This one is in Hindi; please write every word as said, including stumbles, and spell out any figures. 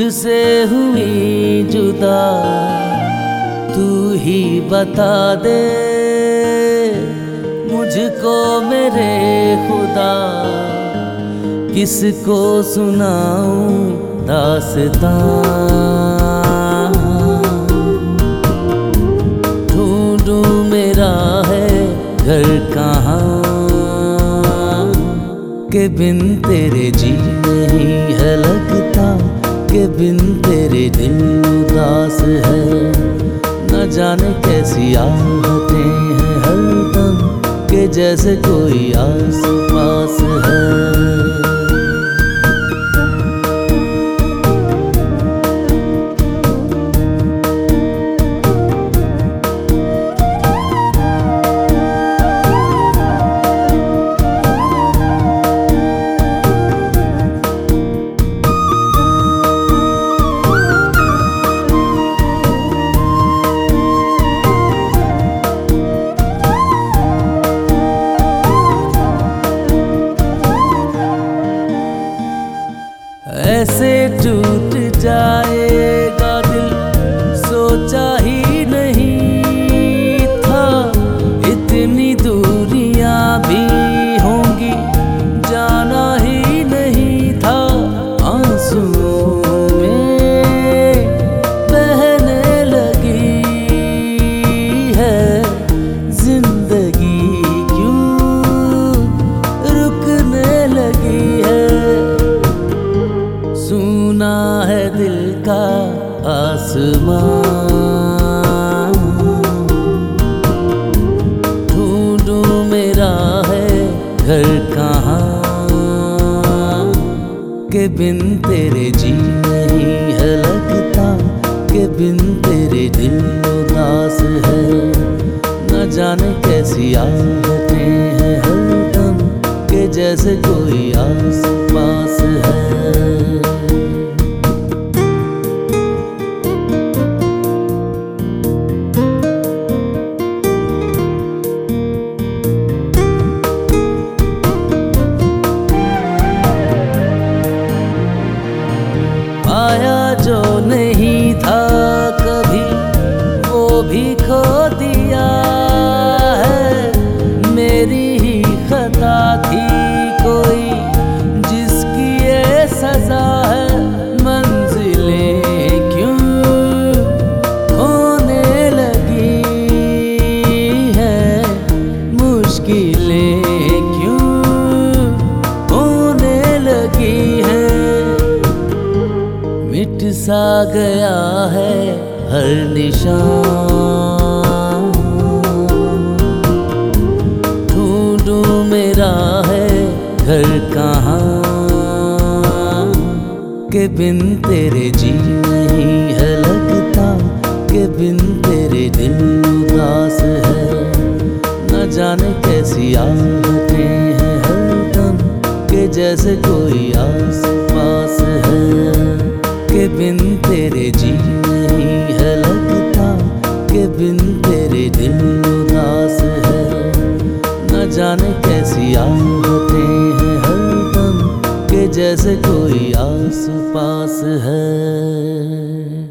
मुझसे हुई जुदा, तू ही बता दे मुझको मेरे खुदा, किसको सुनाऊं दास्तां। ढूंढूं मेरा है घर कहाँ, के बिन तेरे जी नहीं है लगता, के बिन तेरे दिल उदास है। न जाने कैसी आहटें हैं हरदम, के जैसे कोई आस पास है। ऐसे टूट जाएगा दिल सोचा ही नहीं था, इतनी दूरियां भी होंगी जाना ही नहीं था। आंसुओं में बहने लगी है जिंदगी, क्यों रुकने लगी है। सुना है दिल का आसमां, ढूंढूं मेरा है घर कहाँ, के बिन तेरे जी नहीं है लगता, के बिन तेरे दिल उदास है। न जाने कैसी आहटें हैं हरदम, के जैसे कोई आस पास है। पाया जो नहीं था कभी वो भी खो दिया है, मेरी ही खता थी कोई जिसकी ये सजा है। मंजिलें क्यों खोने लगी हैं, मुश्किलें क्यों होने लगी हैं। मिट सा गया है हर निशान, ढूंढूं मेरा है घर कहाँ, के बिन तेरे जी नहीं है लगता, के बिन तेरे दिल उदास है। न जाने कैसी आहटें हैं हरदम, के जैसे कोई आस पास है। के बिन तेरे जी नहीं है लगता, के बिन तेरे दिल उदास है। न जाने कैसी आहटें हैं हरदम, के जैसे कोई आस पास है।